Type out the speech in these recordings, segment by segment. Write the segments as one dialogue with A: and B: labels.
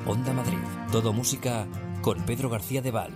A: Onda Madrid. Todo música con Pedro García de Val.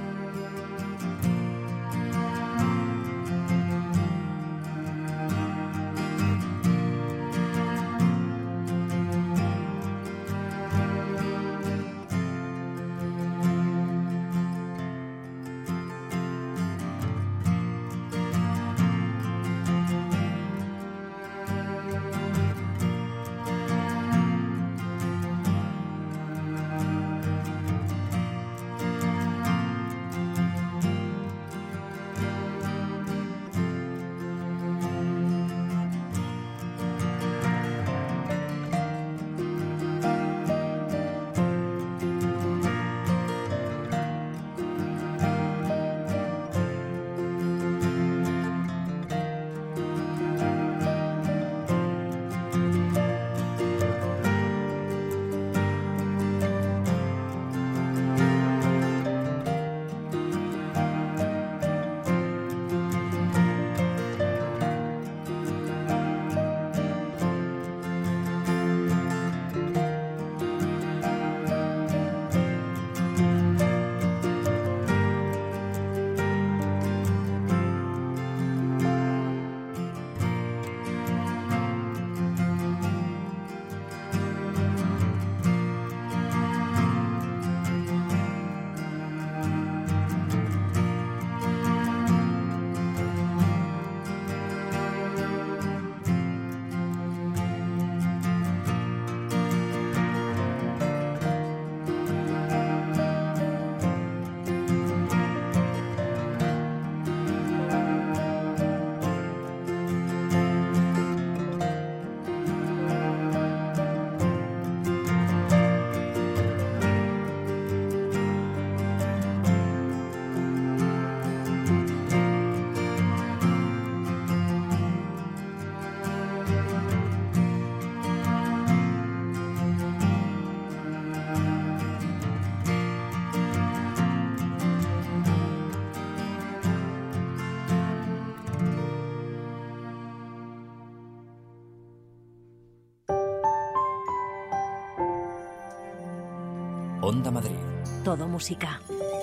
A: Onda Madrid.
B: Todo música.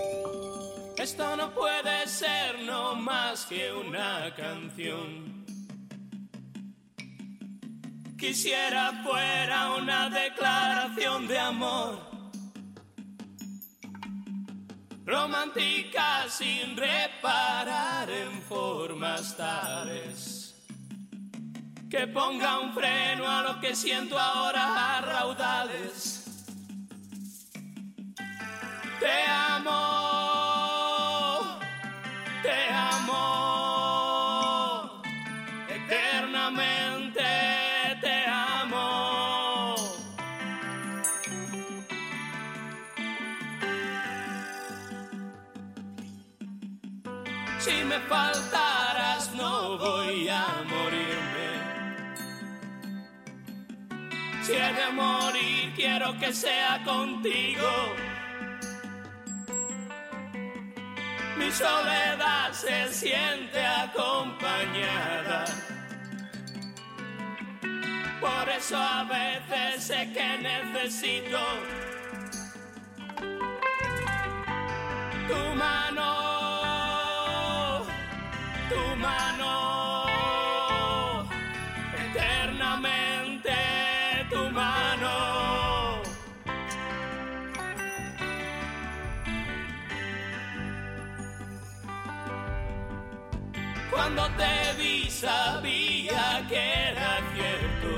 C: Esto no puede ser no más que una canción. Quisiera fuera una declaración de amor, romántica sin reparar en formas tales que ponga un freno a lo que siento ahora a raudales. Te amo, eternamente te amo. Si me faltaras no voy a morirme. Si he de morir quiero que sea contigo. Mi soledad se siente acompañada. Por eso a veces sé que necesito tu mano, eternamente tu mano. Cuando te vi sabía que era cierto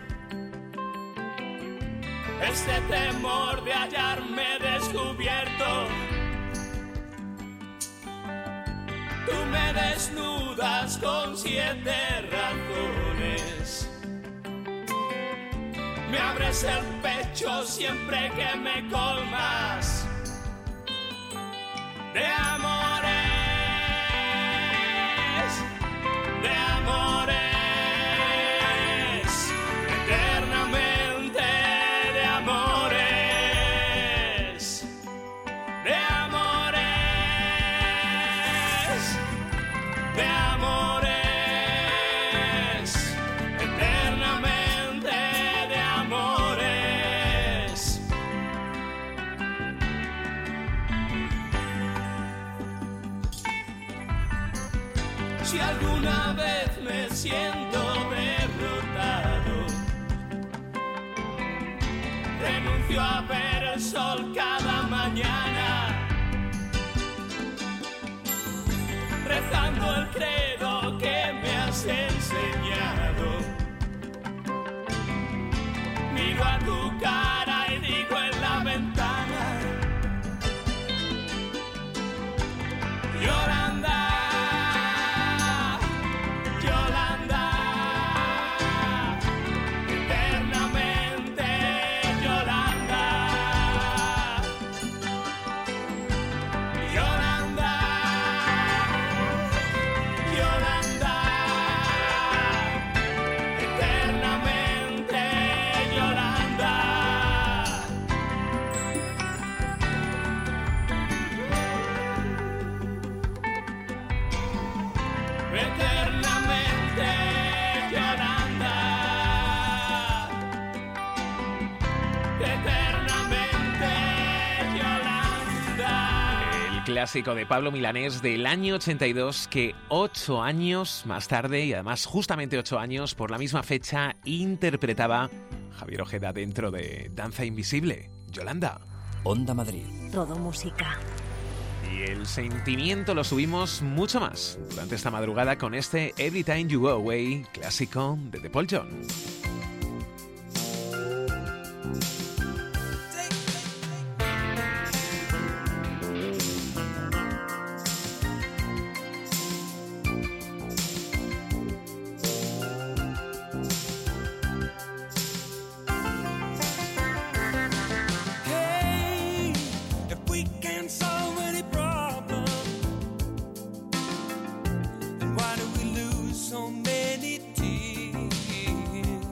C: este temor de hallarme descubierto. Tú me desnudas con 7 razones, me abres el pecho siempre que me colmas de amores. De amores, eternamente de amores, de amores, de amores, eternamente de amores. Si alguna vez me siento derrotado, renuncio a ver el sol cada mañana, rezando el credo que me has enseñado. Miro a tu cara y digo en la ventana: Yolanda, Yolanda, eternamente Yolanda, Yolanda, Yolanda, eternamente Yolanda. Eternamente Yolanda, eternamente Yolanda.
B: El clásico de Pablo Milanés del año 82 que 8 años más tarde, y además justamente 8 años por la misma fecha, interpretaba Javier Ojeda dentro de Danza Invisible, Yolanda.
A: Onda Madrid.
D: Todo música.
B: Y el sentimiento lo subimos mucho más durante esta madrugada con este Every Time You Go Away, clásico de The Paul John.
E: Hey, if we can't solve any problem, then why do we lose so many tears?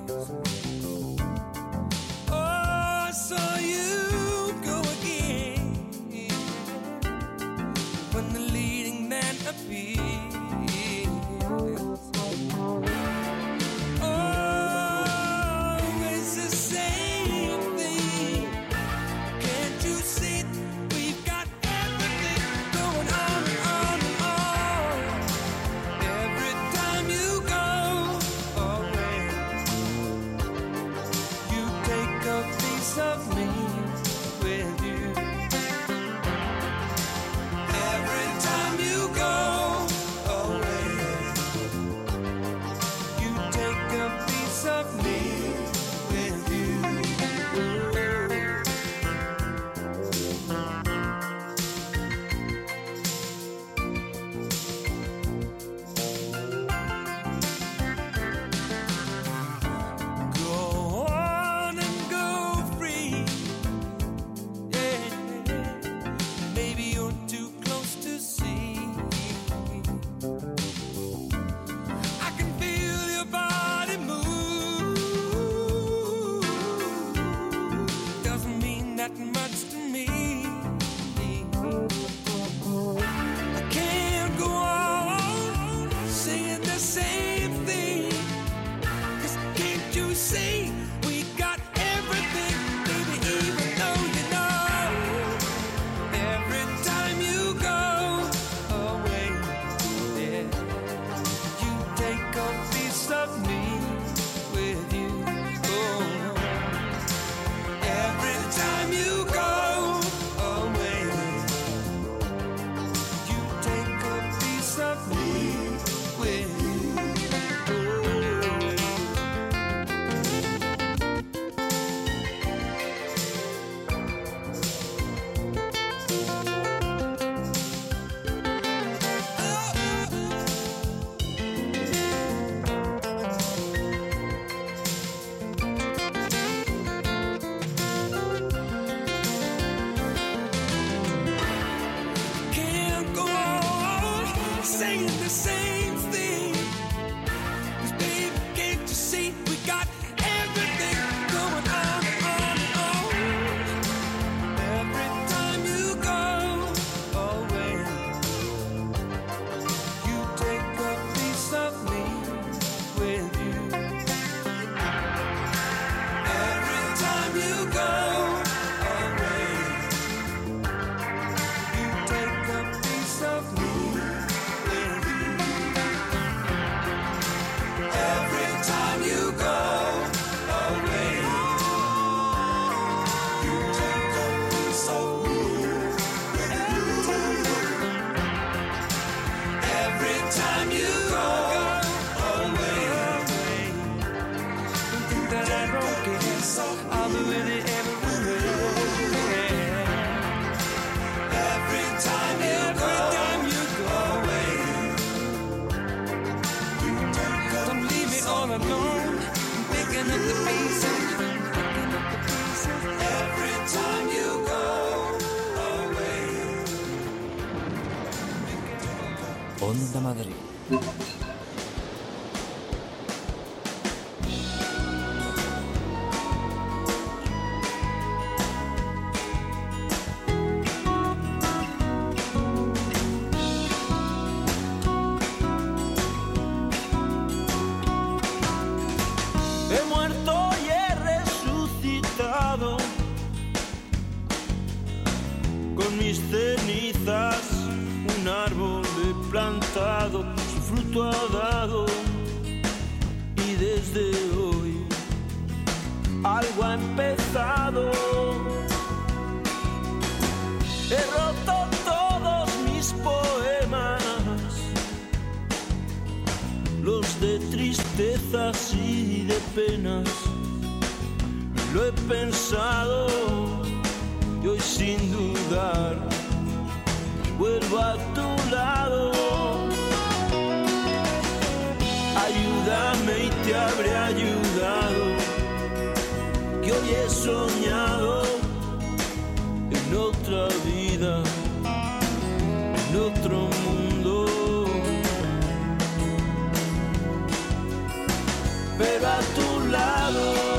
A: Onda Madrid.
C: He muerto y he resucitado, con mis cenizas un árbol he plantado, su fruto ha dado, y desde hoy algo ha empezado. He roto todos mis poemas, los de tristezas y de penas. Lo he pensado y hoy sin dudar vuelvo a tu lado. Ayúdame y te habré ayudado, que hoy he soñado en otra vida, en otro mundo. Pero a tu lado.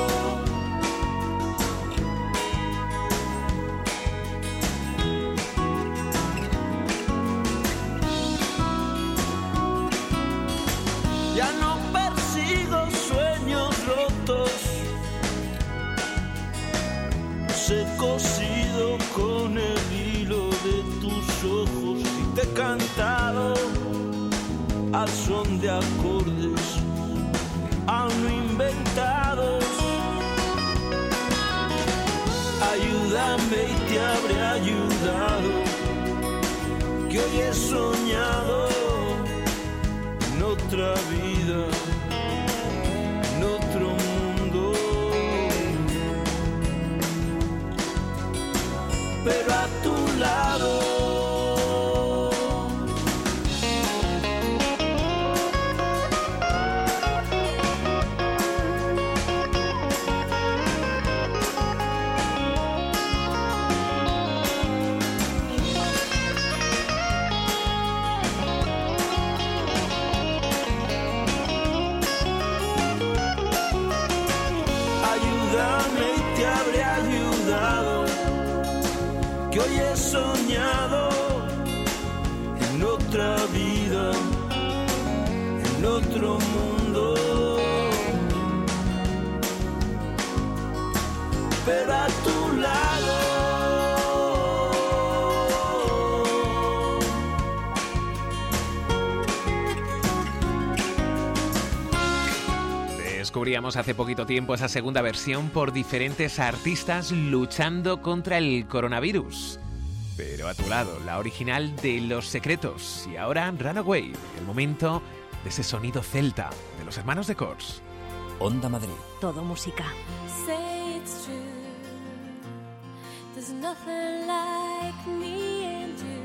C: Ya no persigo sueños rotos, los he cosido con el hilo de tus ojos y te he cantado al son de acordes aún no inventados. Ayúdame y te habré ayudado, que hoy he soñado en otra vida, en otro mundo. Pero a tu lado. Que hoy he soñado en otra vida, en otro mundo. Pero a tu lado.
B: Descubríamos hace poquito tiempo esa segunda versión por diferentes artistas luchando contra el coronavirus. Pero a tu lado, la original de Los Secretos. Y ahora Runaway, el momento de ese sonido celta de los hermanos de Corrs.
A: Onda Madrid.
D: Todo música.
F: Say it's true. There's nothing like me and you.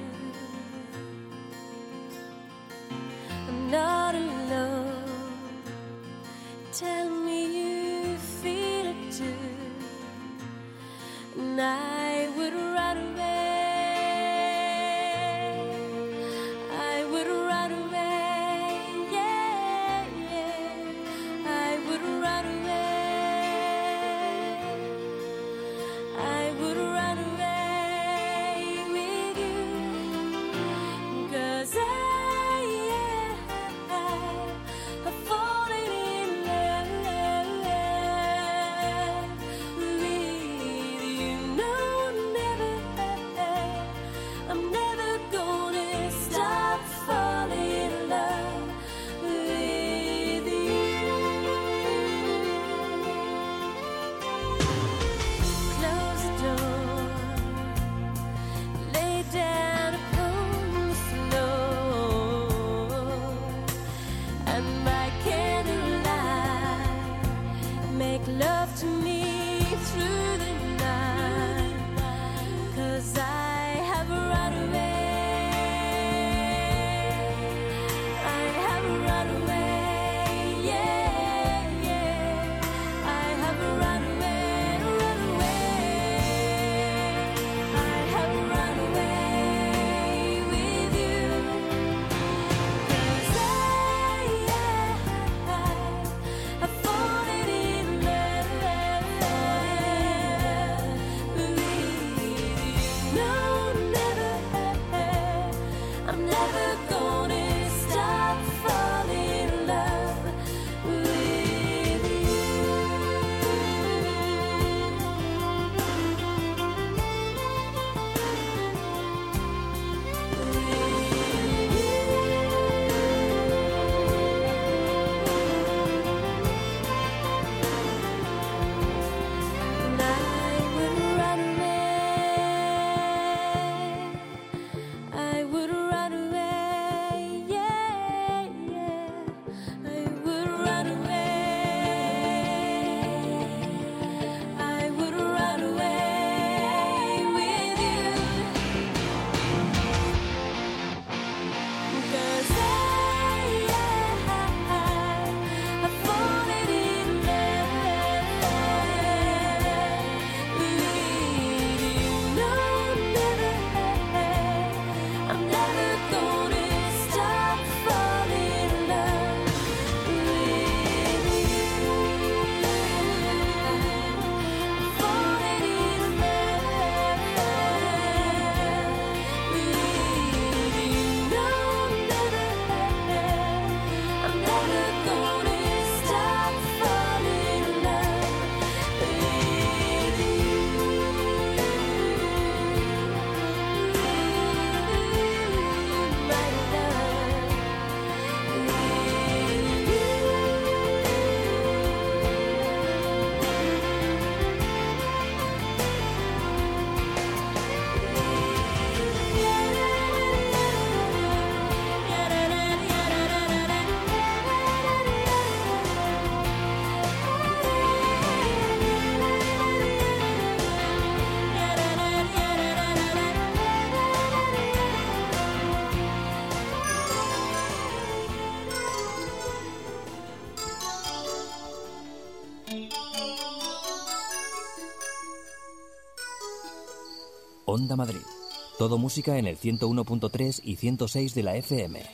F: I'm not alone. Tell me you feel it too. And I would run away. I would run away. Yeah, yeah. I would run away. I would run away with you. 'Cause I've fallen in love with you. No, never
A: Onda Madrid. Todo música en el 101.3 y 106 de la FM.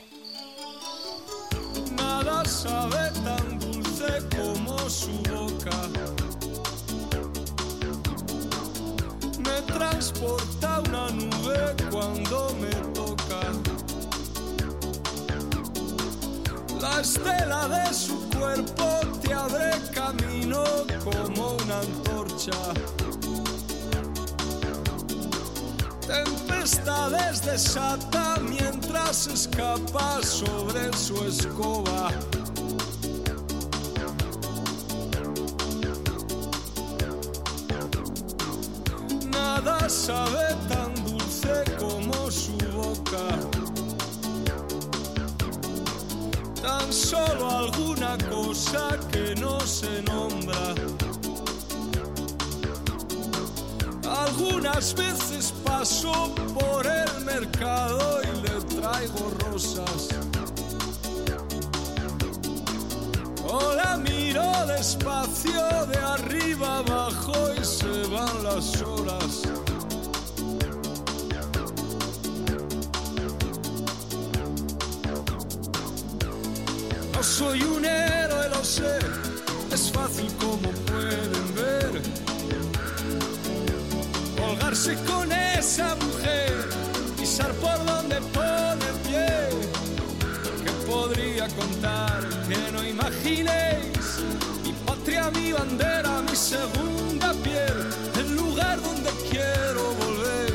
C: Nada sabe tan dulce como su boca. Me transporta una nube cuando me toca. La estela de su cuerpo te abre camino como una antorcha. Tempestades desata mientras escapa sobre su escoba. Nada sabe tan dulce como su boca. Tan solo alguna cosa que no se nombra. Algunas veces paso por el mercado y le traigo rosas. O la miro despacio de arriba abajo y se van las horas. No soy un héroe, lo sé, es fácil como pueden ver. Colgarse con esa mujer, pisar por donde pone el pie. ¿Qué podría contar que no imaginéis? Mi patria, mi bandera, mi segunda piel, el lugar donde quiero volver.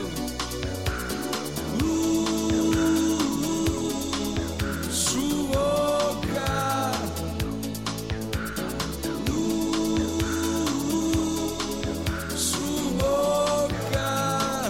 C: Su boca. Su boca.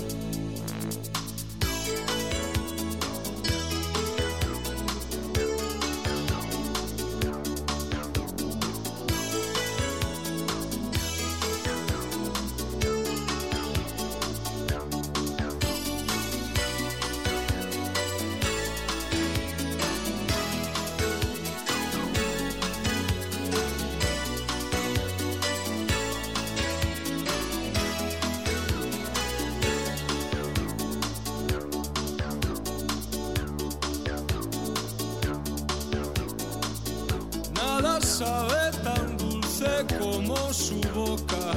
C: Nada sabe tan dulce como su boca.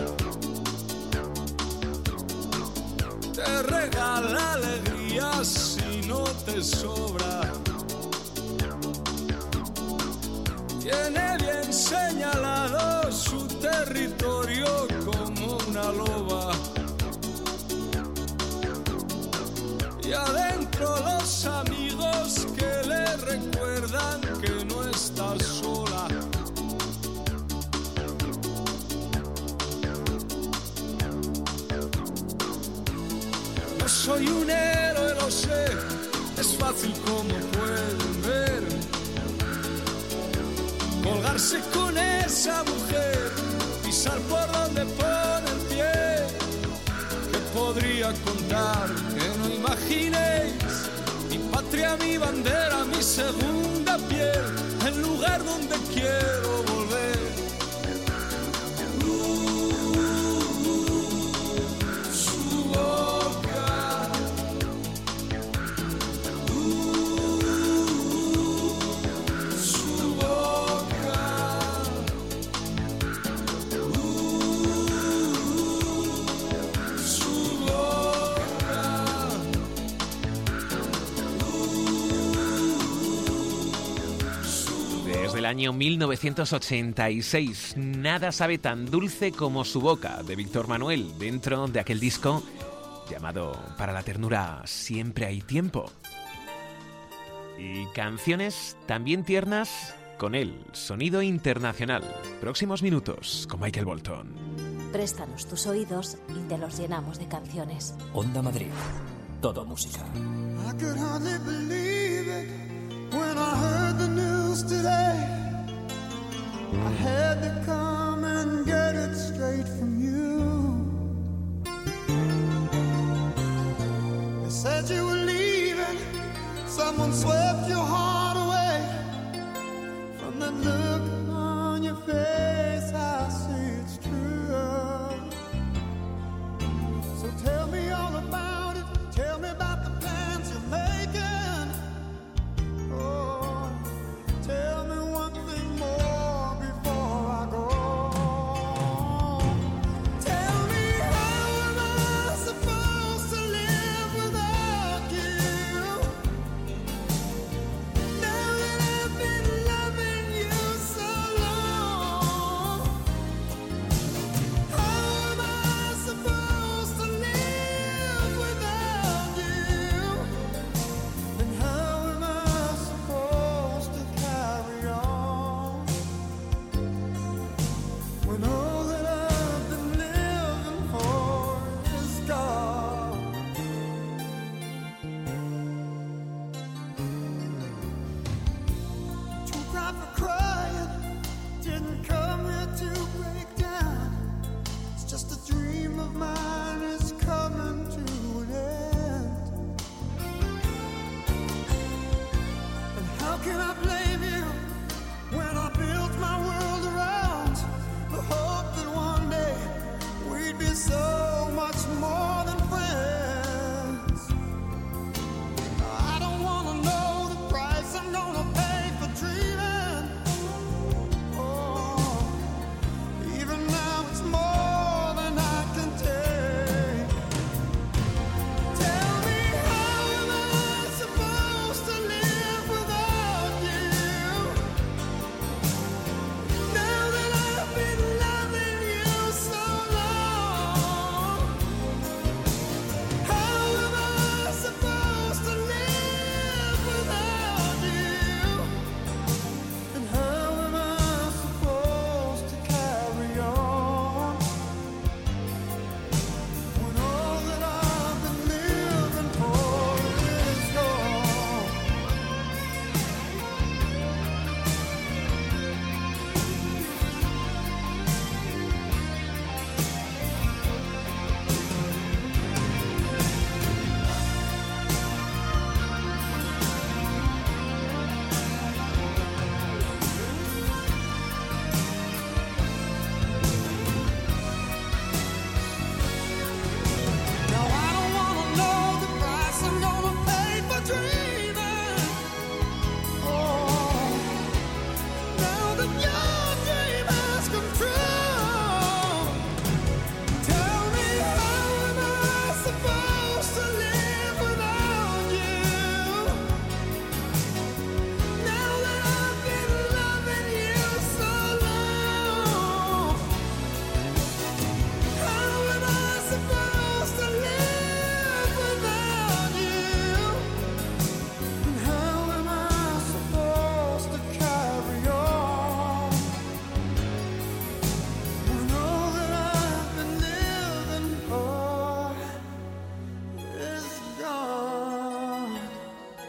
C: Te regala alegría si no te sobra. Tiene bien señalado su territorio como una loba. Y adentro los amigos que le recuerdan que no está sola. No soy un héroe, lo sé, es fácil como pueden ver. Colgarse con esa mujer, pisar por donde pone el pie. ¿Qué podría contar que no imaginéis? Mi patria, mi bandera, mi segunda piel, el lugar donde quiero volver. Su boca. Su boca. Su boca.
B: Desde el año 1986, Nada sabe tan dulce como su boca, de Víctor Manuel, dentro de aquel disco llamado Para la ternura siempre hay tiempo. Y canciones también tiernas con él, sonido internacional. Próximos minutos con Michael Bolton.
D: Préstanos tus oídos y te los llenamos de canciones.
A: Onda Madrid. Todo música.
E: I could hardly believe it when I heard the news today. I had to come and get it straight from you. They said you were leaving, someone swept your heart away. From the look on your face, I see it's true. So tell me all about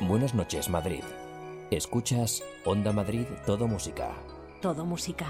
A: Buenas noches, Madrid. Escuchas Onda Madrid, todo música.
D: Todo música.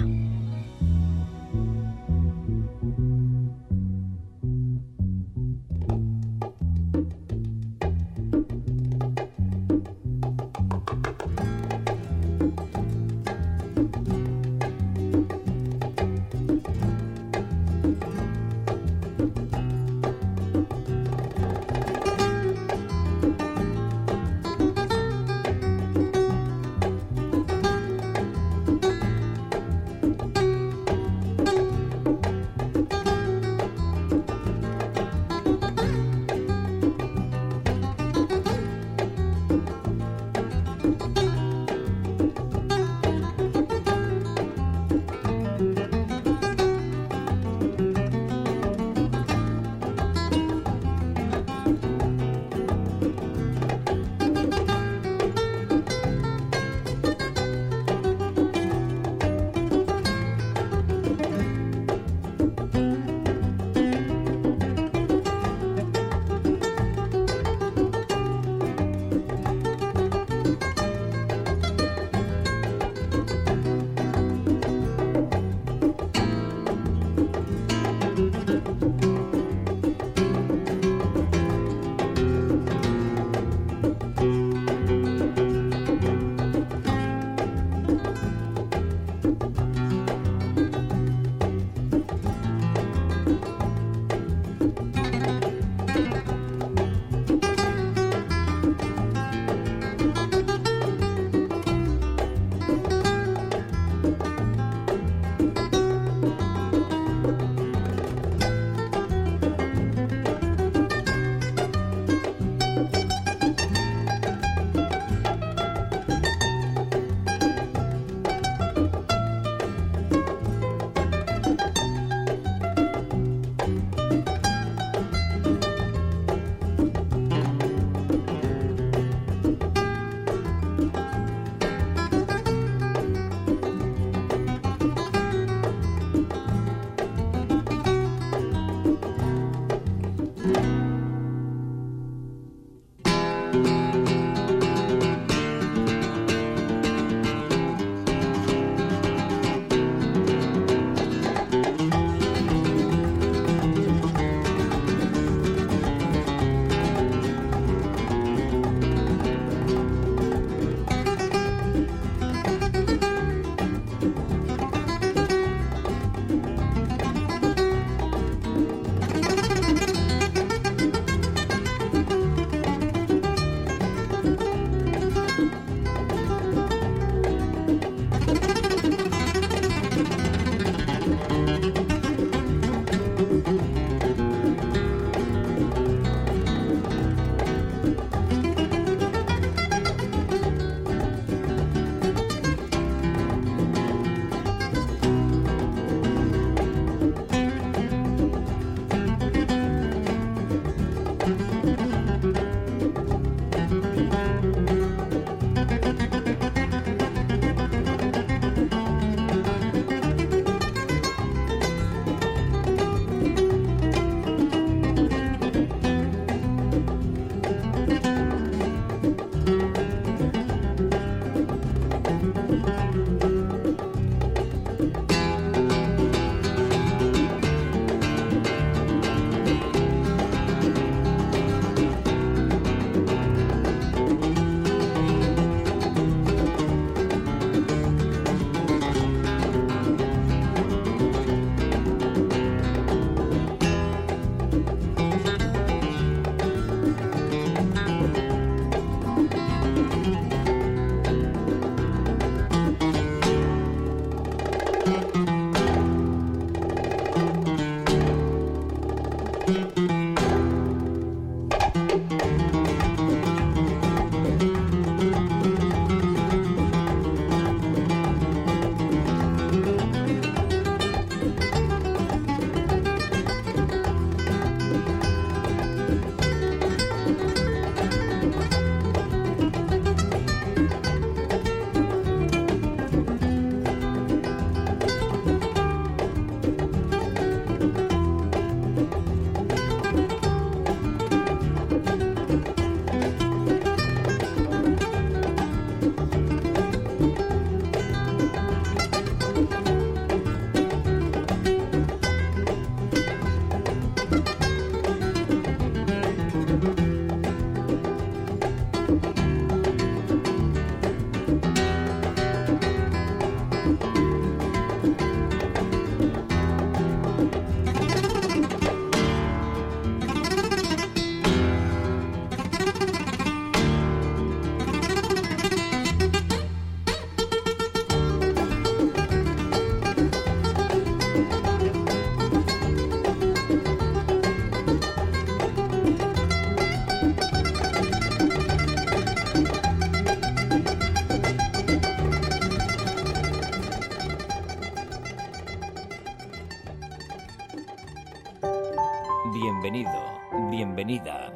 A: bienvenida.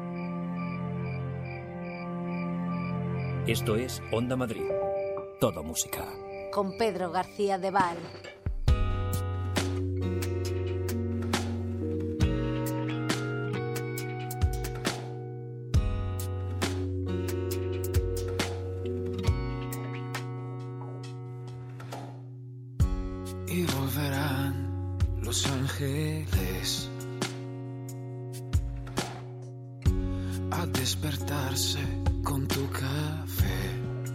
A: Esto es Onda Madrid. Todo música.
D: Con Pedro García de Val.
C: Y volverán los ángeles a despertarse con tu café.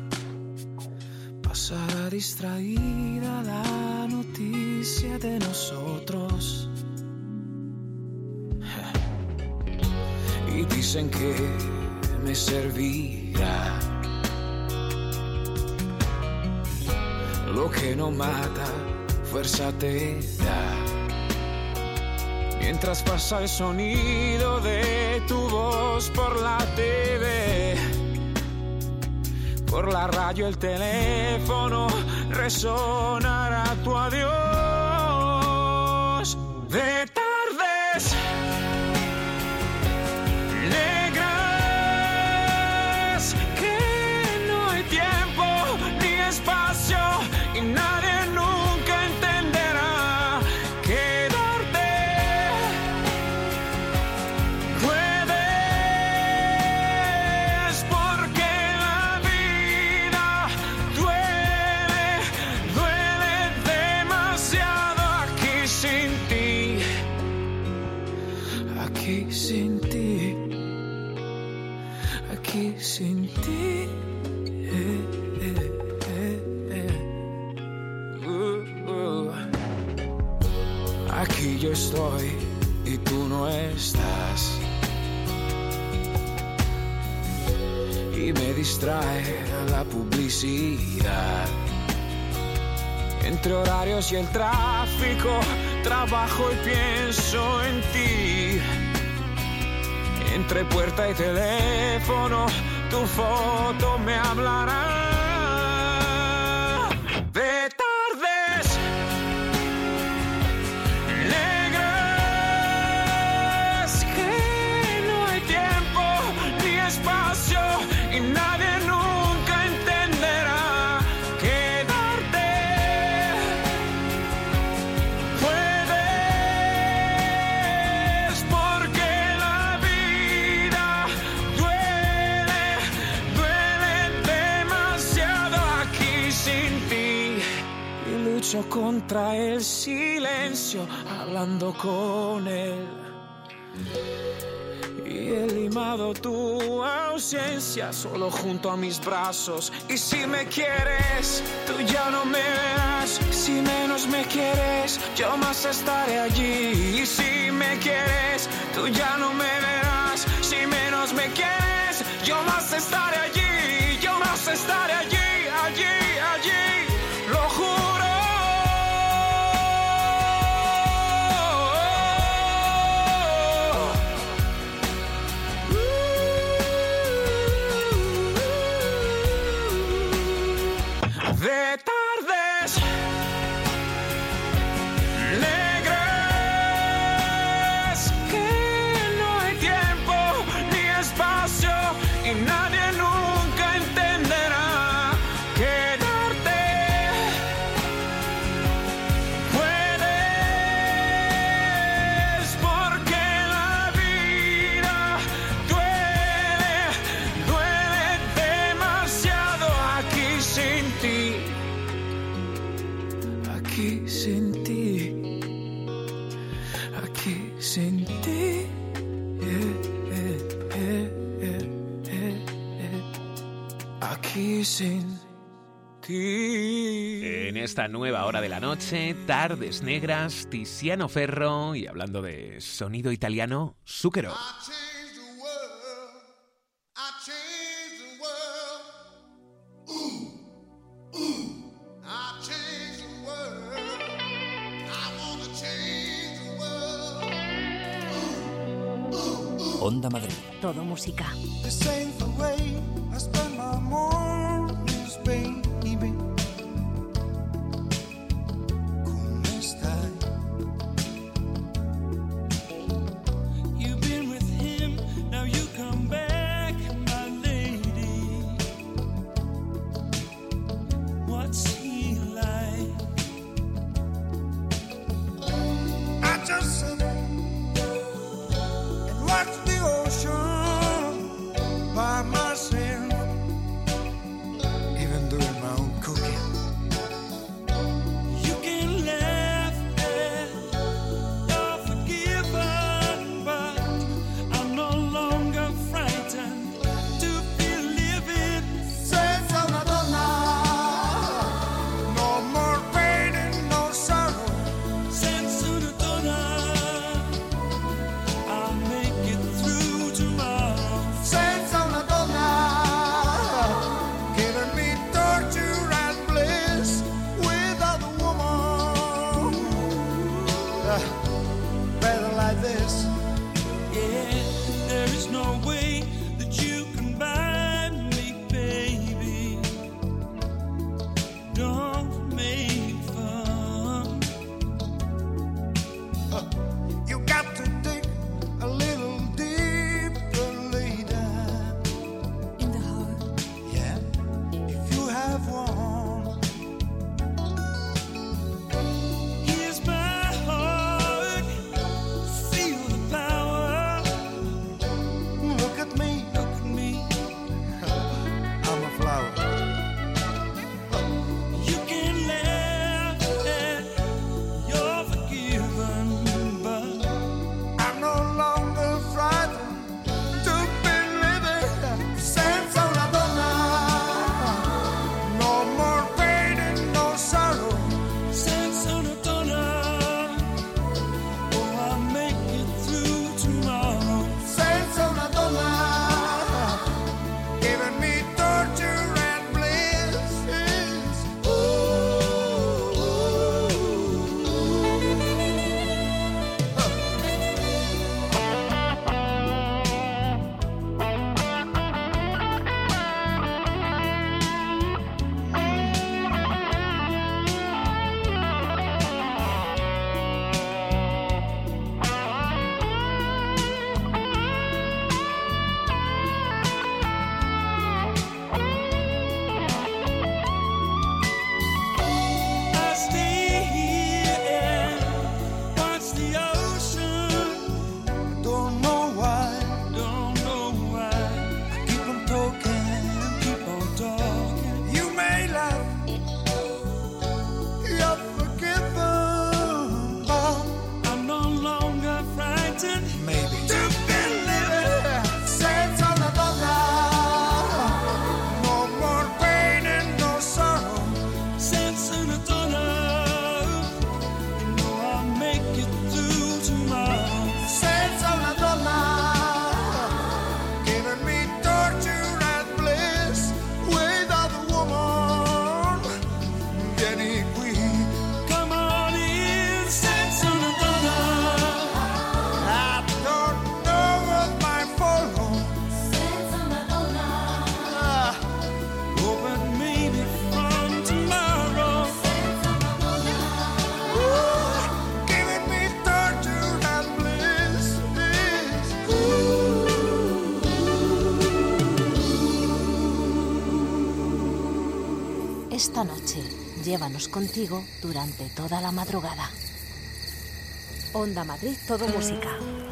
C: Pasará distraída la noticia de nosotros. Y dicen que me servirá lo que no mata, fuerza te da. Mientras pasa el sonido de tu voz por la TV, por la radio, el teléfono, resonará tu adiós. De tardes negras, que no hay tiempo ni espacio y nadie nunca entenderá. Quedarte puedes porque la vida duele, duele demasiado aquí sin ti, aquí sin ti, aquí sin ti. Aquí yo estoy y tú no estás. Y me distrae la publicidad. Entre horarios y el tráfico, trabajo y pienso en ti. Entre puerta y teléfono, tu foto me hablará. De tardes negras, que no hay tiempo ni espacio y nadie nunca entenderá. Quedarte puedes porque la vida duele, duele demasiado aquí sin ti. Y lucho contra el silencio, hablando con él. Y he limado tu ausencia solo junto a mis brazos. Y si me quieres, tú ya no me verás. Si menos me quieres, yo más estaré allí. Y si me quieres, tú ya no me verás. Si menos me quieres, yo más estaré allí. Yo más estaré allí, allí, allí. Lo juro. De tardes negras, que no hay tiempo ni espacio y nadie nunca entenderá. Quedarte puedes porque la vida duele, duele demasiado aquí sin ti. Aquí sin ti, aquí sin ti, aquí sin ti.
B: En esta nueva hora de la noche, Tardes Negras, Tiziano Ferro y hablando de sonido italiano, Zucchero.
A: Onda Madrid.
D: Todo música.
E: This ain't the way I spend my mornings, baby. ¿Cómo estás? You've been
D: esta noche, llévanos contigo durante toda la madrugada. Onda Madrid, todo música.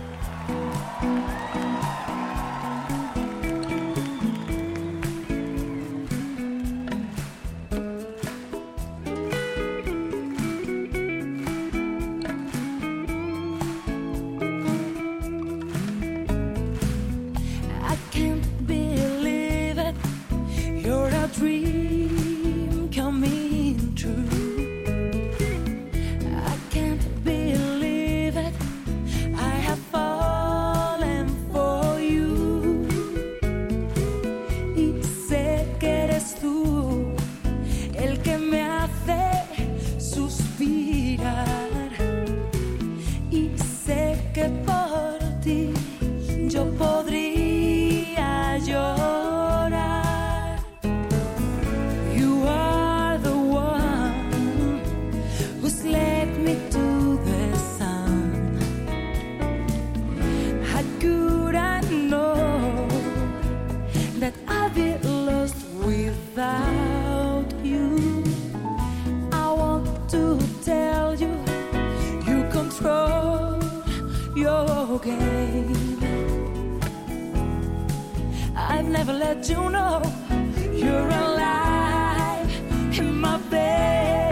F: I've never let you know you're alive in my bed.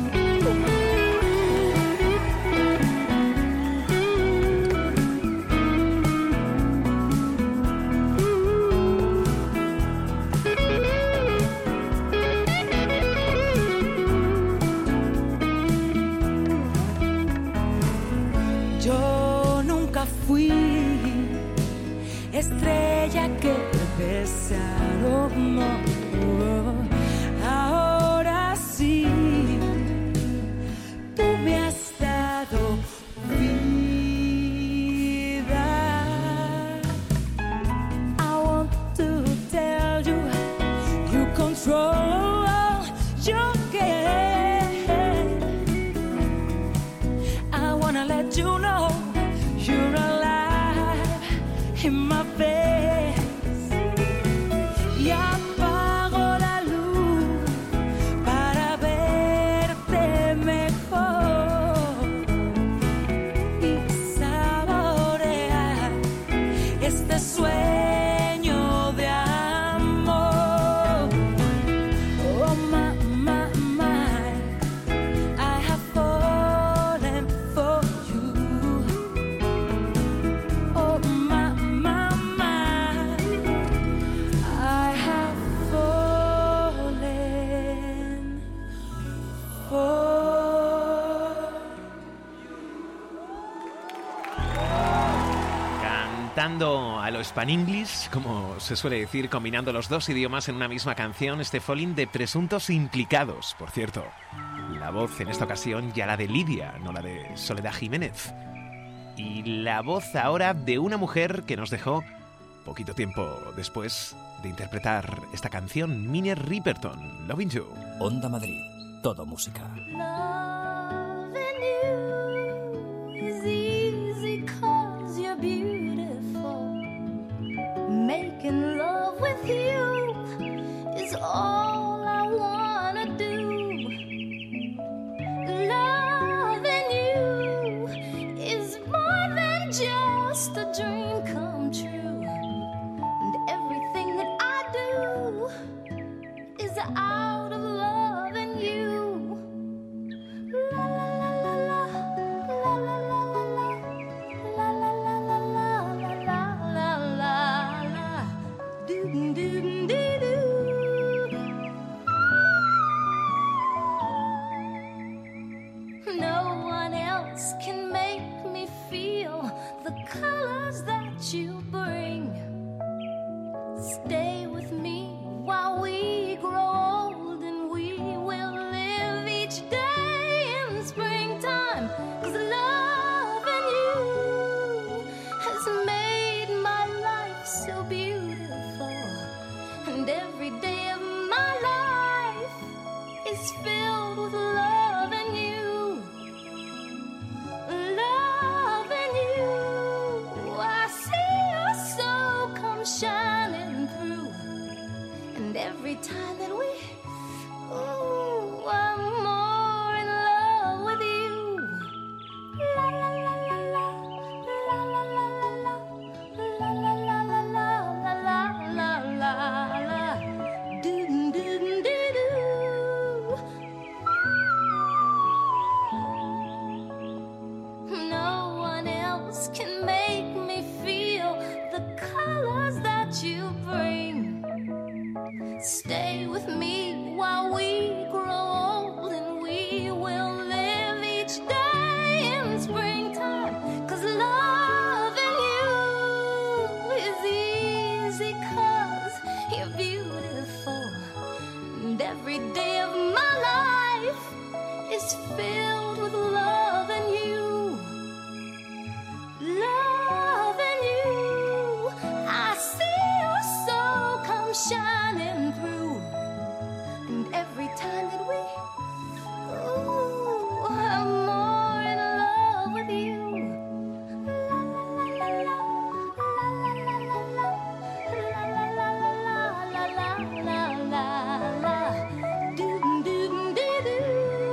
F: Yo nunca fui estrella que desearon, no. Ahora sí, tú me has dado vida. I want to tell you, you control your game. I wanna let you know you're alive in my face. Y apago la luz para verte mejor y saborear este sueño de amor. Oh my, my, my, I have fallen for you. Oh my, my, my, I have fallen for.
B: Cantando a lo Spanglish, como se suele decir, combinando los dos idiomas en una misma canción, este Falling de Presuntos Implicados, por cierto. La voz en esta ocasión ya la de Lidia, no la de Soledad Jiménez. Y la voz ahora de una mujer que nos dejó poquito tiempo después de interpretar esta canción, Minnie Riperton, Loving You.
A: Onda Madrid, todo música.
F: Loving you is easy 'cause you're beautiful. Making love with you is all I wanna do. Loving you is more than just a dream come true. And everything that I do is out of loving you. La la la la la, la la la la la, la la la la la, la la la la, do do do do. shining through. And every time that we, ooh, I'm more in love with you. La la la la la, la la la la la, la la la la la, doom doom doo doo.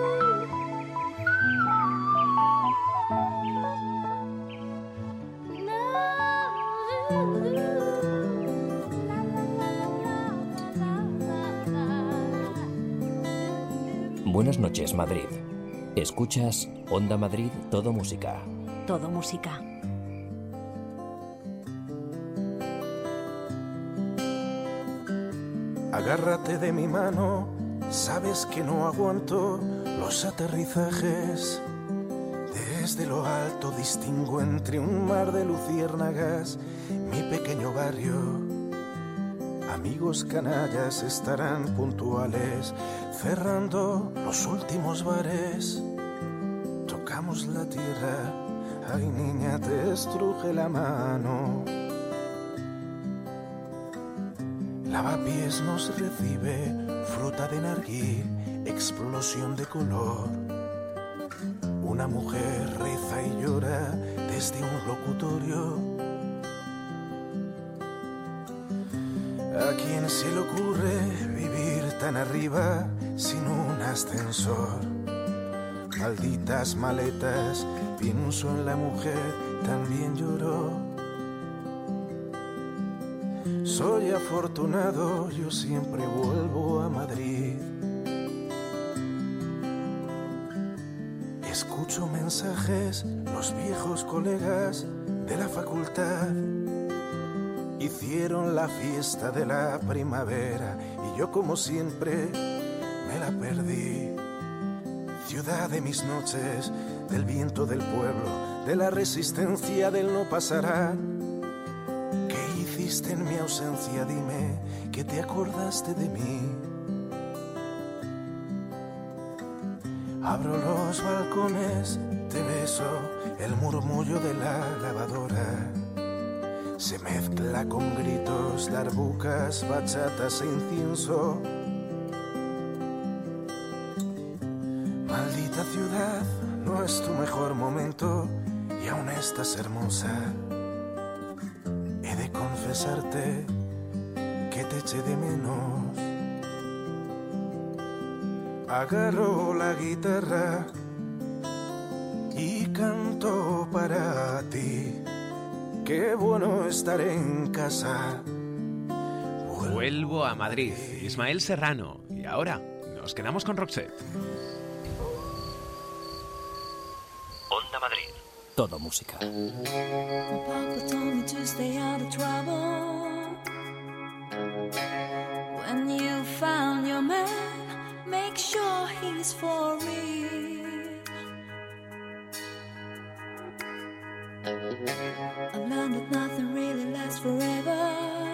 A: Buenas noches, Madrid. Escuchas Onda Madrid, todo música.
D: Todo música.
C: Agárrate de mi mano, sabes que no aguanto los aterrizajes. Desde lo alto distingo entre un mar de luciérnagas mi pequeño barrio. Amigos canallas estarán puntuales, cerrando los últimos bares. Tocamos la tierra, ay niña, te estruje la mano. Lavapiés nos recibe, fruta de narguil, explosión de color. Una mujer reza y llora desde un locutorio. ¿A quién se le ocurre vivir tan arriba sin un ascensor? Malditas maletas, pienso en la mujer, también lloró. Soy afortunado, yo siempre vuelvo a Madrid. Escucho mensajes, los viejos colegas de la facultad hicieron la fiesta de la primavera y yo como siempre me la perdí. Ciudad de mis noches, del viento del pueblo, de la resistencia del no pasará. ¿Qué hiciste en mi ausencia? Dime que te acordaste de mí. Abro los balcones, te beso, el murmullo de la lavadora se mezcla con gritos, darbucas, bachatas e incienso. Maldita ciudad, no es tu mejor momento y aún estás hermosa. He de confesarte que te eché de menos. Agarro la guitarra y canto para ti. Qué bueno estar en casa.
B: Vuelvo a Madrid. Ismael Serrano. Y ahora nos quedamos con Roxette.
A: Onda Madrid. Todo música.
F: Papa told me to stay out of trouble. When you found your man, make sure he's for real. I've learned that nothing really lasts forever.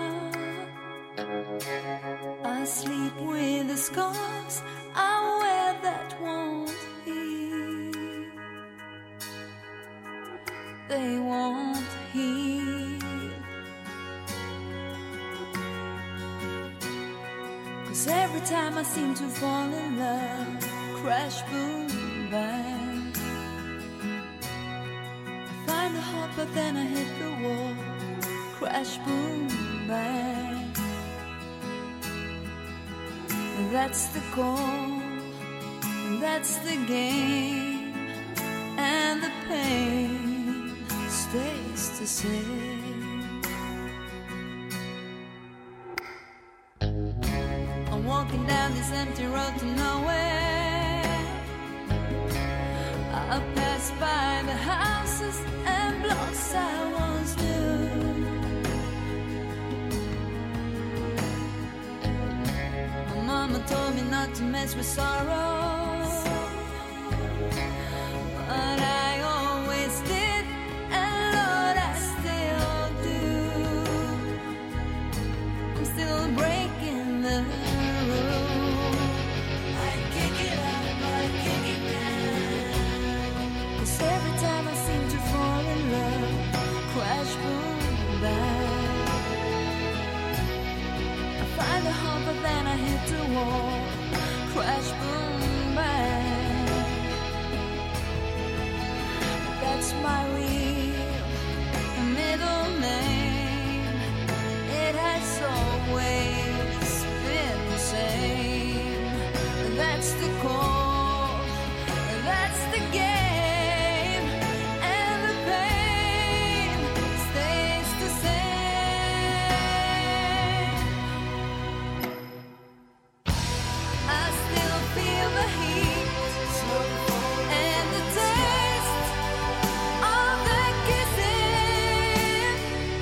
F: I sleep with the scars I wear that won't heal. They won't heal. 'Cause every time I seem to fall in love, crash, boom, bang, I find a heart but then I hit the wall, crash, boom, bang. That's the goal, that's the game, and the pain stays the same. I'm walking down this empty road to nowhere. I pass by the houses and blocks I once knew. Mama told me not to mess with sorrow, but I always did, and Lord, I still do. I'm still breaking the rule. I kick it up, I kick it down. 'Cause every time I seem to fall in love, crash, boom, bang, I find the hump, but then I hit the wall. Crash, boom, bang. That's my real middle name. It has always been the same. That's the call, that's the game, and the pain stays the same. I still feel the heat and the taste of the kissing,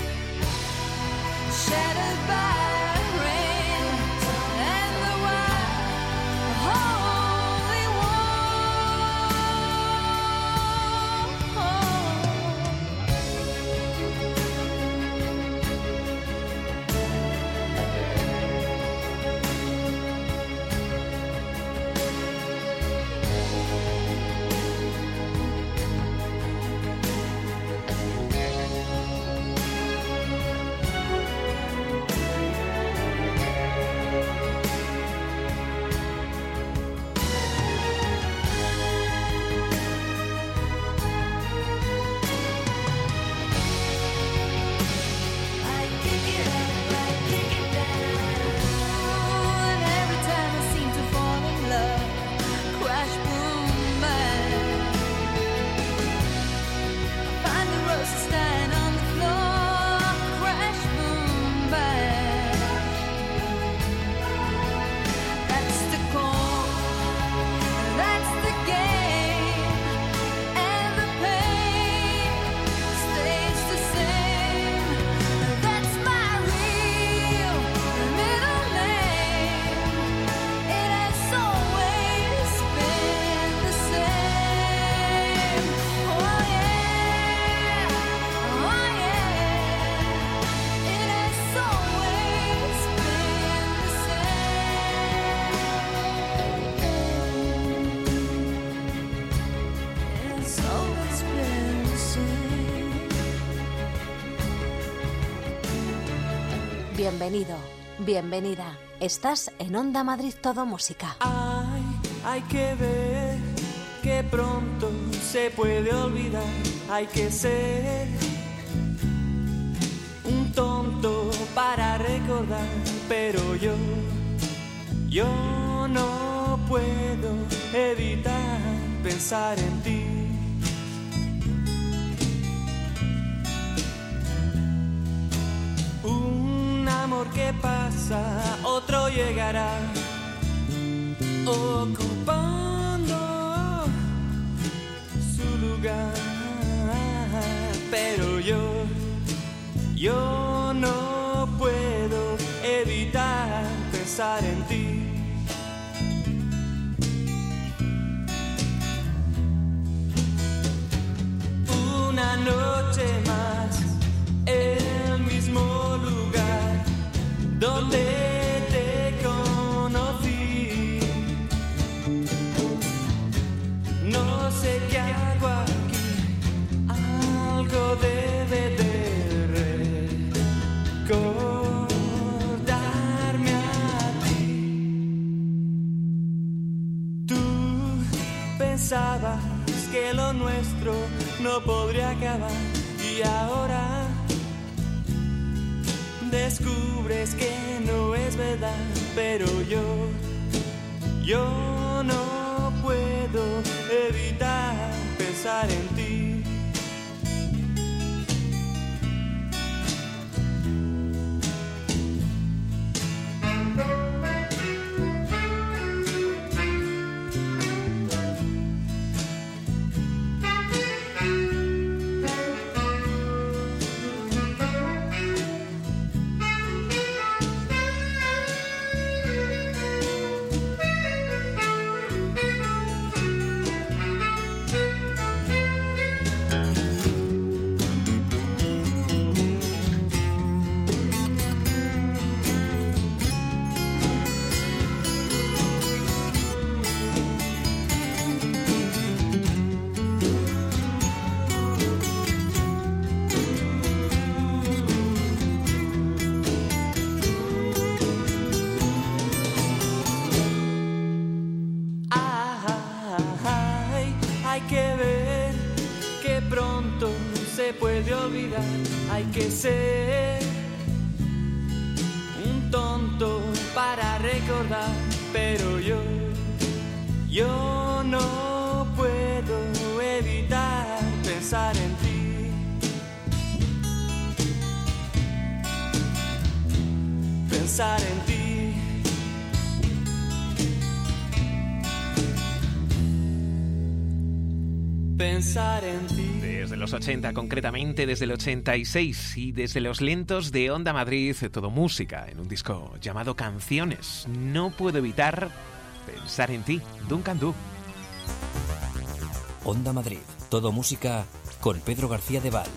F: shattered by rain and the wild holy war. I kick it down, and every time I seem to fall in love, crash, boom, bang. Find the roses lying on the floor, crash, boom, bang. That's the call, that's the game, and the pain stays the same. That's my real middle name. It has always been the same. Oh yeah, oh yeah. It has always been the same. It's always been the same.
D: Bienvenido, bienvenida. Estás en Onda Madrid Todo Música.
C: Hay que ver que pronto se puede olvidar. Hay que ser un tonto para recordar. Pero yo no puedo evitar pensar en ti. Un amor que pasa, otro llegará, ocupando su lugar. Pero yo no puedo evitar pensar en ti. Una noche más, el mismo lugar donde te conocí. No sé qué hago aquí, algo debe de recordarme a ti. Tú pensabas que lo nuestro no podría acabar y ahora descubres que no es verdad. Pero yo no puedo evitar pensar en ti.
G: ser un tonto para recordar, pero yo no puedo evitar pensar en ti. Pensar en ti. Pensar en ti.
B: Desde los 80, concretamente desde el 86, y desde los lentos de Onda Madrid, todo música en un disco llamado Canciones. No puedo evitar pensar en ti. Duncan Du.
A: Onda Madrid, todo música con Pedro García de Val.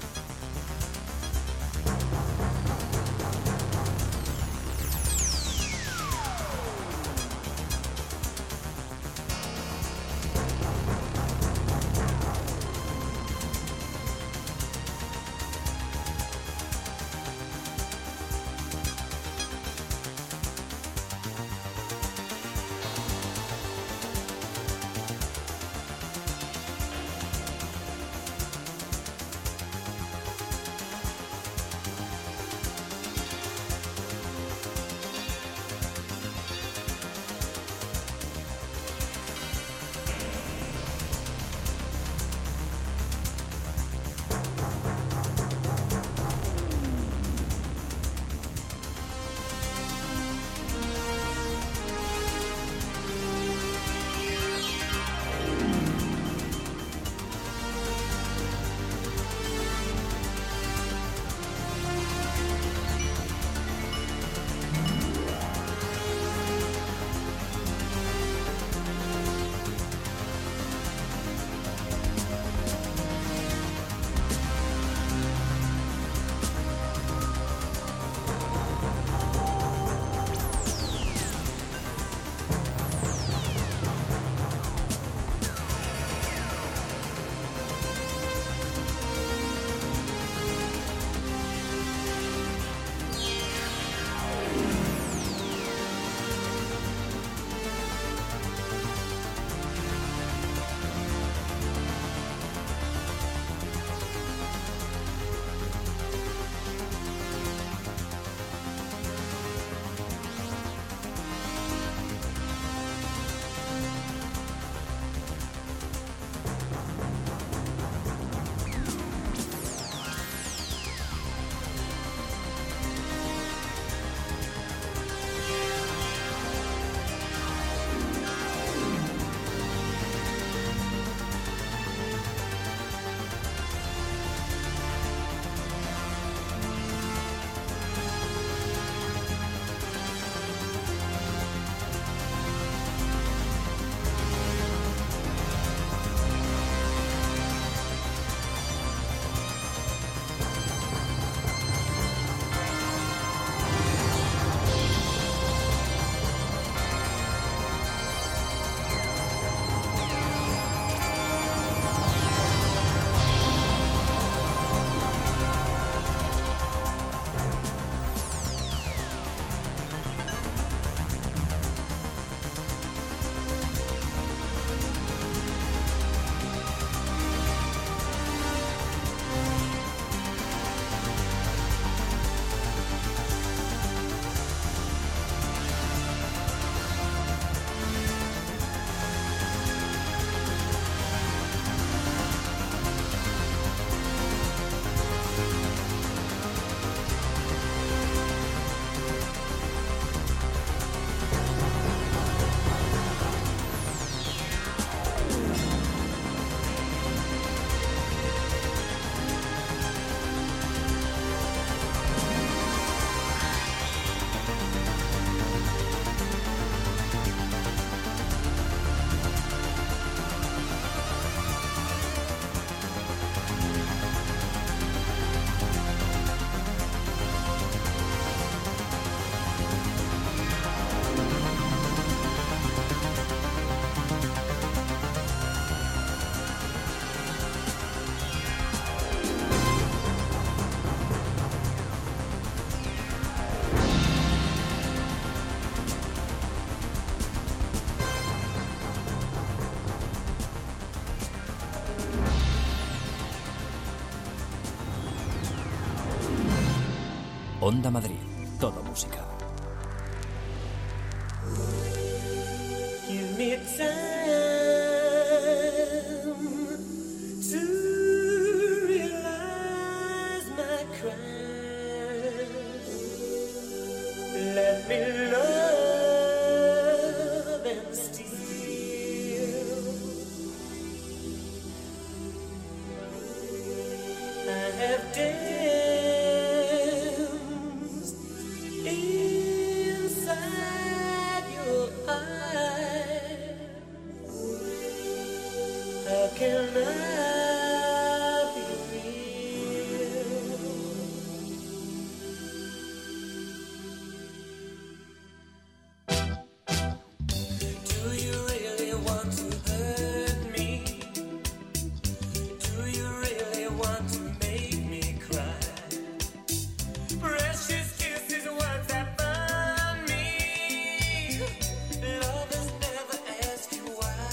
A: Onda Madrid, todo música.
H: Give me time to realize my crimes. Let me love and steal. I have danced inside your eyes. How can I be real? Do you really want to hurt me? Do you really want to make me cry? Precious kisses, words that burn me. Lovers never ask you why.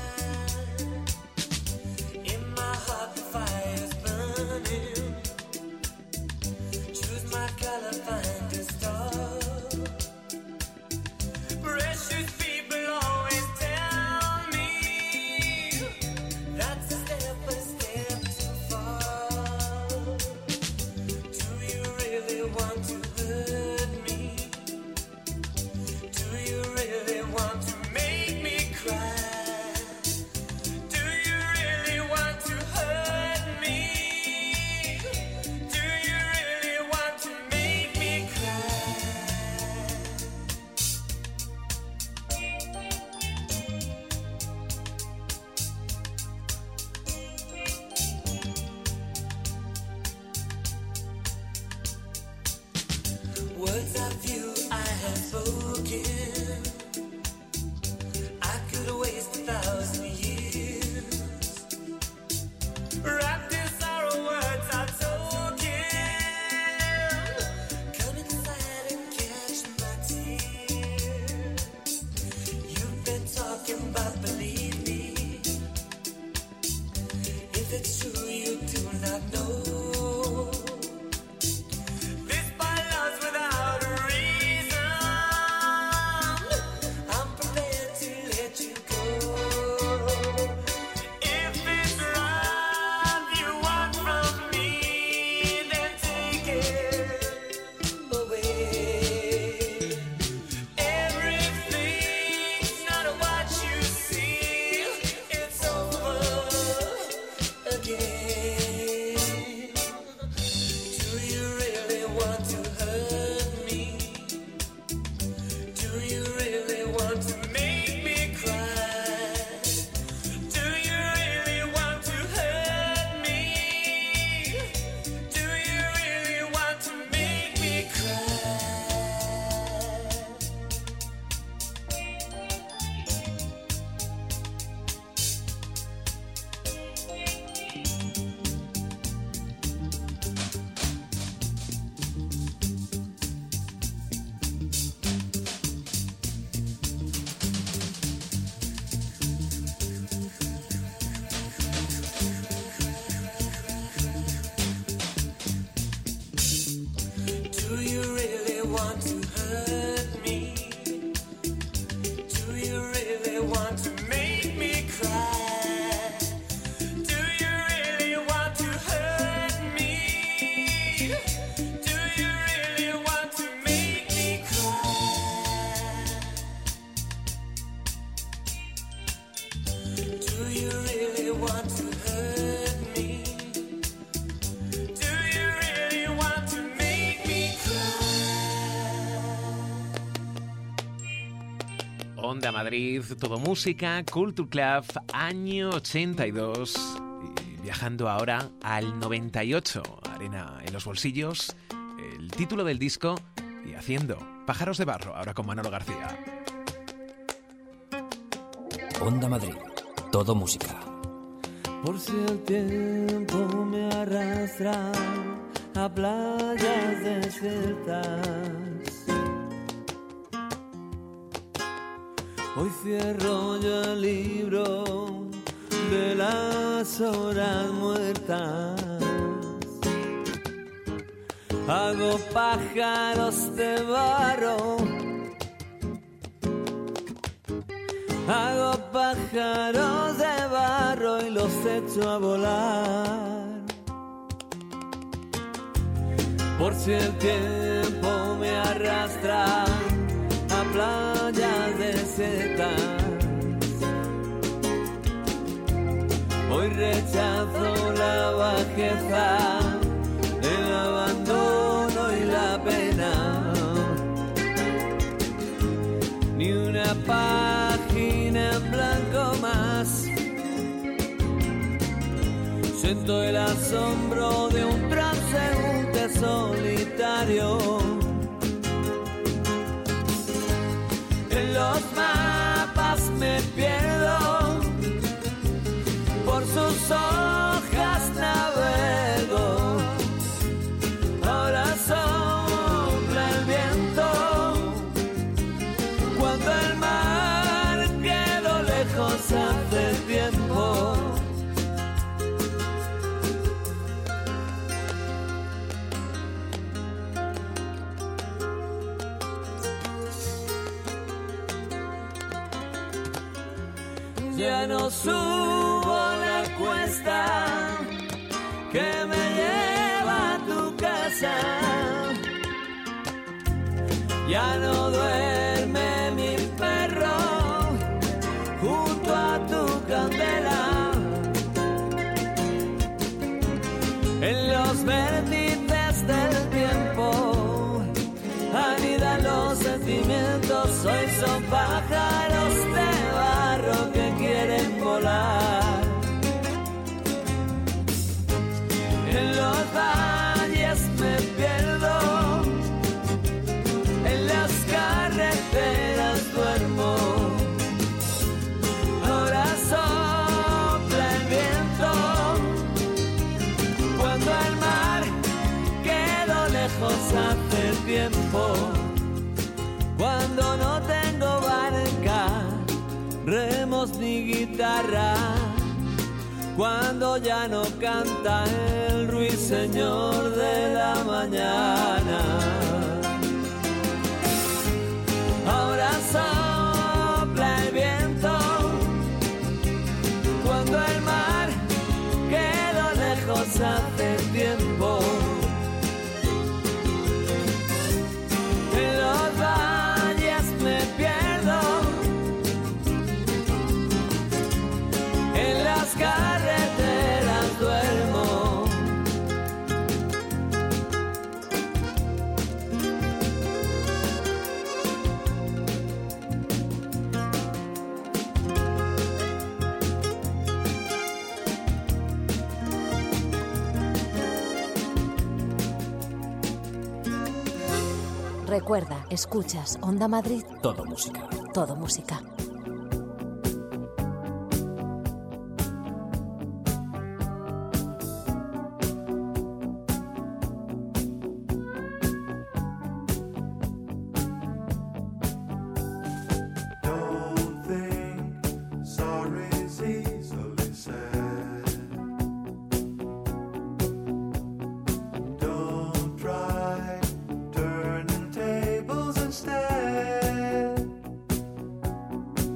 H: In my heart the fire's burning. Choose my color, find a star. Precious people always tell me that's a step too far. Do you really want to hurt me? Do you really want to make me cry? Do you really want to hurt me? Do you really want to make me cry? Words of you I have spoken. I could waste 1,000 years. Wrapped in sorrow, words are token. Come inside and catch my tears. You've been talking about believe me. If it's true you do not know. This by love's without a reason. I'm prepared to let you go. If it's love you want from me, then take it away. Everything's not what you see. It's over again. Do you really want to hurt me? Do you really want to make me cry? Do you really want to hurt me? Do you really want to make me cry? Do you really want to hurt me? Do you really want to make me cry? Do you really want to hurt me? Do you really want to make me cry? Do you really want to hurt me? Do you really want to make me cry?
B: Onda Madrid, todo música, Culture Club, año 82. Y viajando ahora al 98, arena en los bolsillos, el título del disco y haciendo Pájaros de Barro, ahora con Manolo García.
A: Onda Madrid, todo música.
I: Por si el tiempo me arrastra a playas desiertas, hoy cierro yo el libro de las horas muertas. hago pájaros de barro, hago pájaros de barro y los echo a volar. Por si el tiempo me arrastra a playas desiertas, hoy rechazo la bajeza, el abandono y la pena. Ni una página en blanco más. Siento el asombro de un transeúnte solitario. En los mapas me pierdo, por sus hojas navego. Ahora sopla el viento, cuando el mar quedó lejos hace tiempo. Ya no subo la cuesta que me lleva a tu casa. Ya no duerme mi perro junto a tu candela. En los vértices del tiempo anidan los sentimientos. Hoy son pájaros de barro que quieren volar. En los valles me pierdo, en las carreteras duermo. Ahora sopla el viento, cuando el mar quedó lejos hace tiempo. Cuando no tengo barca, remos ni guitarra, cuando ya no canta el ruiseñor de la mañana. Ahora sopla el viento, cuando el mar quedó lejos hace tiempo. En los valles me pierdo, en las carreteras duermo.
D: Recuerda, escuchas Onda Madrid.
A: Todo música.
D: Todo música.
E: Turning tables instead.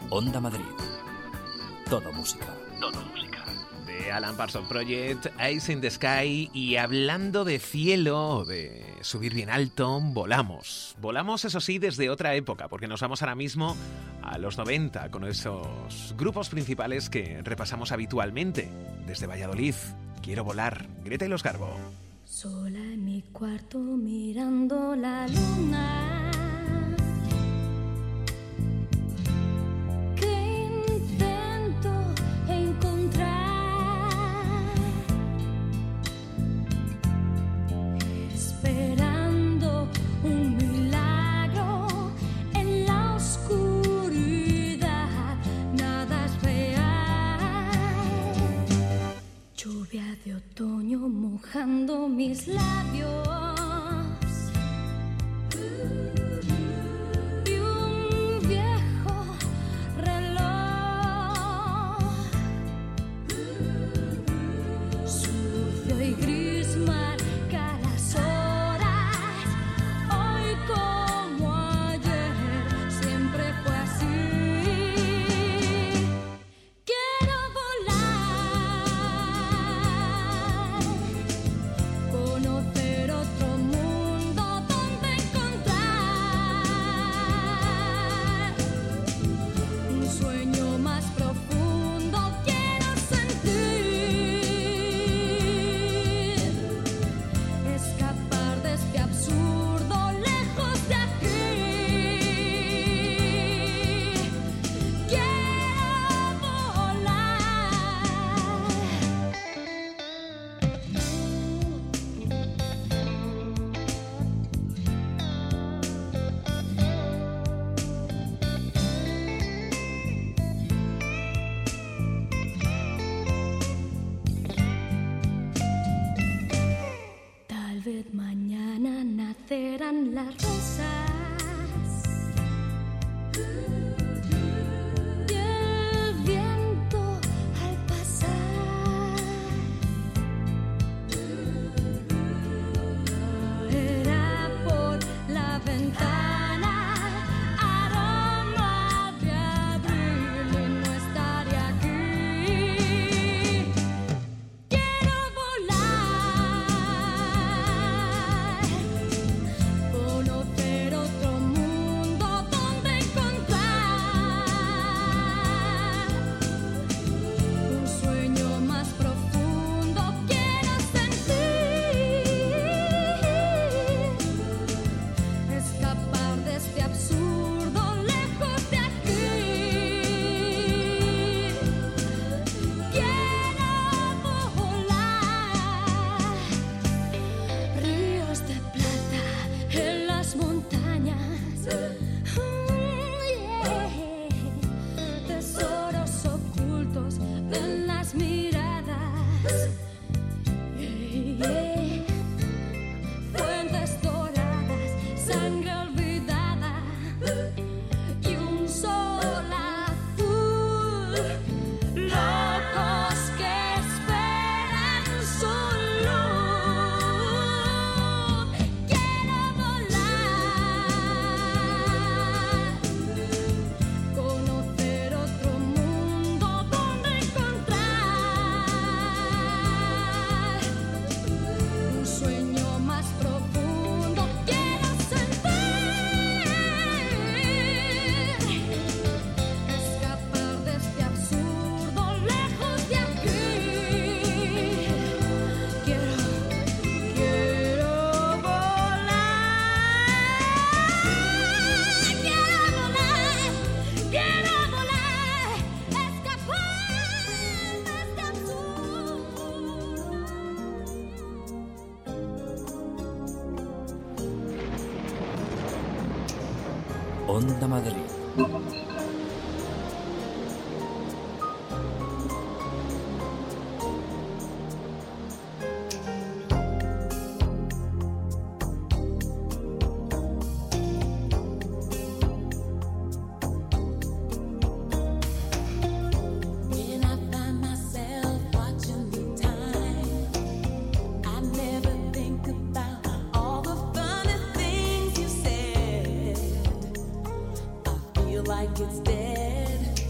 A: Onda Madrid. Todo música. Todo música.
B: De Alan Parsons Project, Eyes in the Sky. Y hablando de cielo, de subir bien alto, volamos. Volamos, eso sí, desde otra época, porque nos vamos ahora mismo a los 90 con esos grupos principales que repasamos habitualmente. Desde Valladolid, Quiero volar, Greta y los Garbo.
F: Sola en mi cuarto mirando la luna, que intento encontrar, esperando un milagro en la oscuridad, nada es real. Lluvia de otoño mojando mis labios, y un viejo reloj sucio y gris marca las horas. Hoy como ayer siempre fue así. Quiero volar, conocer otro mundo donde encontrar un sueño más profundo. Quiero sentir, escapar de este absurdo, lejos de aquí. Quiero volar. Tal vez mañana nacerán las rosas y el viento al pasar era por la ventana, aroma de abril y no estaré aquí. Quiero volar, conocer otro mundo donde encontrar un sueño más profundo. Quiero sentir, escapar de este absurdo, lejos de aquí. Quiero volar, ríos de plata en las montañas, tesoros ocultos en las miradas, fuentes doradas, sangre olvidada y un sol azul, locos que esperan su luz. Quiero volar, conocer otro mundo donde encontrar un sueño más profundo. Quiero sentir, escapar de este absurdo, lejos de aquí. Quiero volar, escapar de este absurdo.
A: Onda Madrid.
F: When I find myself watching the time, I never think about all the funny things you said. I feel like it's dead.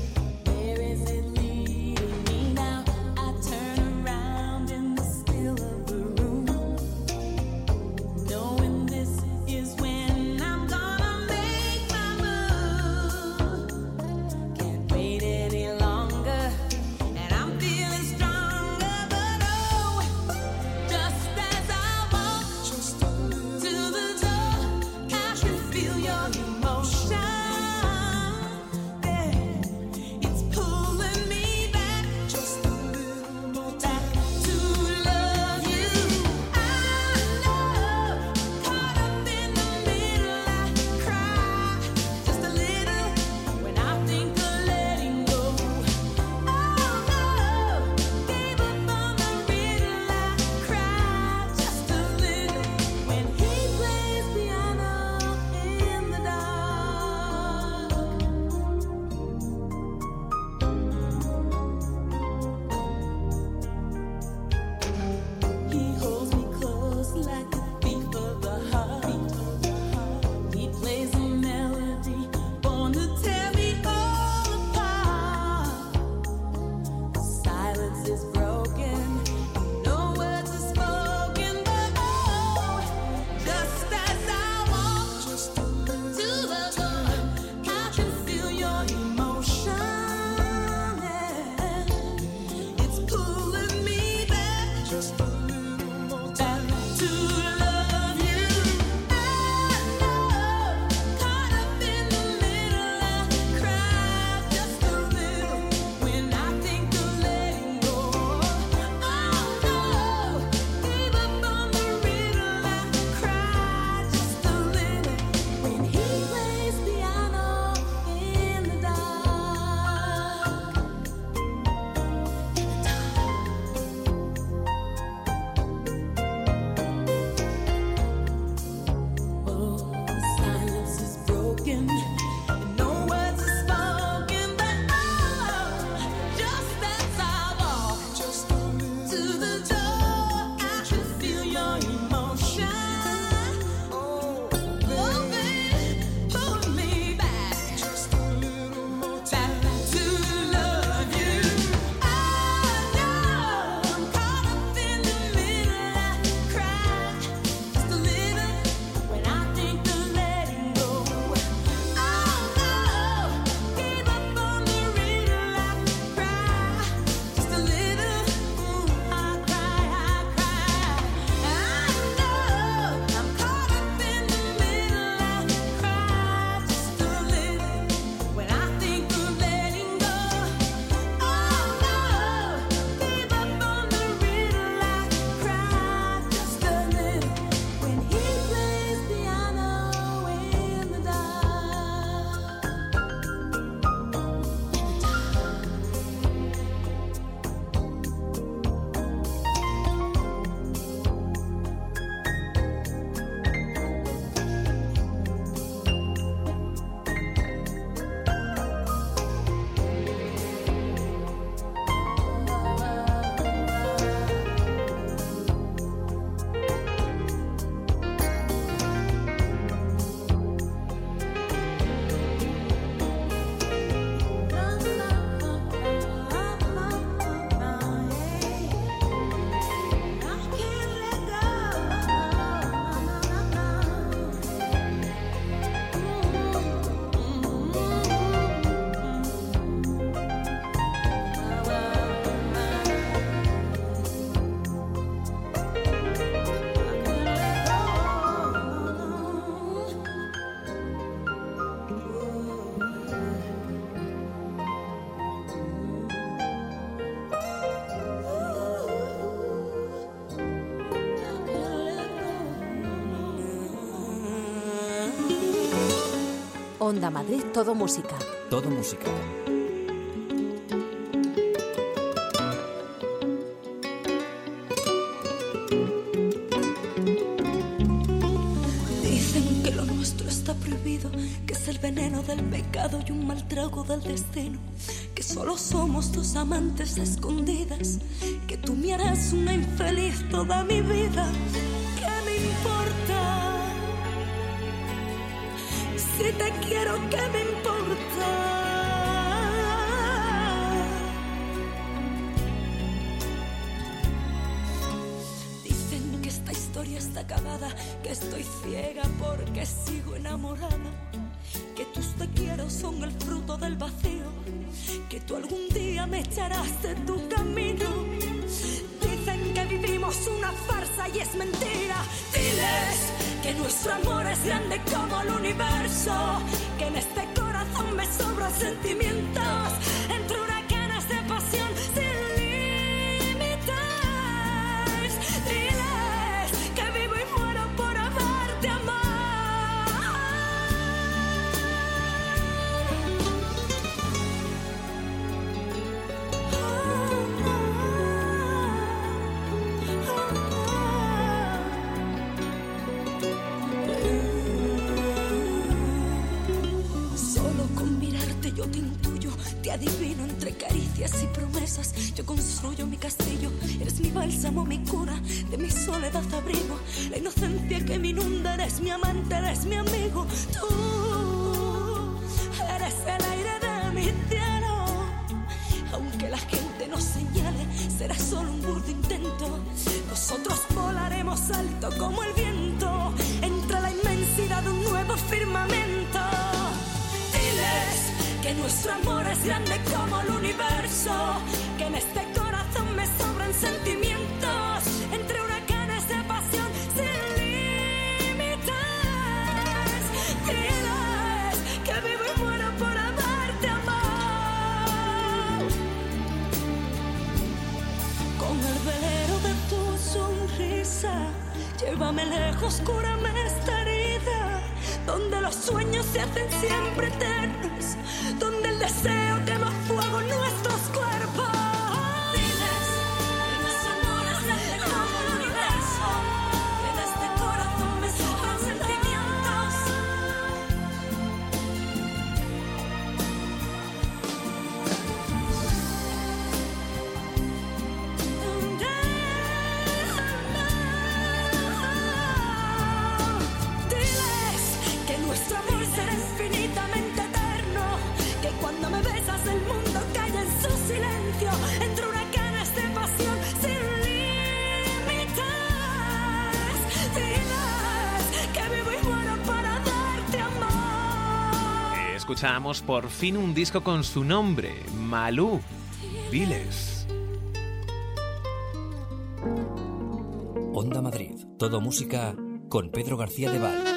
D: Onda Madrid, todo música.
A: Todo música.
J: Dicen que lo nuestro está prohibido, que es el veneno del pecado y un mal trago del destino, que solo somos dos amantes escondidas, que tú me harás una infeliz toda mi vida. ¿Qué me importa? Si te quiero, ¿qué me importa? Dicen que esta historia está acabada, que estoy ciega porque sigo enamorada, que tus te quiero son el fruto del vacío, que tú algún día me echarás de tu camino. Dicen que vivimos una farsa y es mentira. Diles que nuestro amor es grande como el universo, que en este corazón me sobran sentimientos, entre huracanes de pasión sin límites. Diles que vivo y muero por amarte, yo te intuyo, te adivino entre caricias y promesas. Yo construyo mi castillo, eres mi bálsamo, mi cura, de mi soledad abrigo. La inocencia que me inunda, eres mi amante, eres mi amigo. Tú eres el aire de mi cielo. Aunque la gente nos señale, será solo un burdo intento. Nosotros volaremos alto como el viento, entre la inmensidad de un nuevo firmamento. Diles que nuestro amor es grande como el universo, que en este corazón me sobran sentimientos, entre huracanes de pasión sin límites. Diles que vivo y muero por amarte, amor. Con el velero de tu sonrisa, llévame lejos, cúrame esta herida, donde los sueños se hacen siempre eternos, donde el deseo quema fuego en nuestros cuerpos. Diles que nuestro amor es grande como el universo, que de este corazón me sobran sentimientos. Diles que nuestro amor será infinitamente eterno, que cuando me besas el mundo calla en su silencio, entre huracanes de pasión sin límites. Diles que vivo y muero para darte amor.
B: Escuchamos por fin un disco con su nombre, Malú. Diles.
A: Onda Madrid, todo música con Pedro García de Val.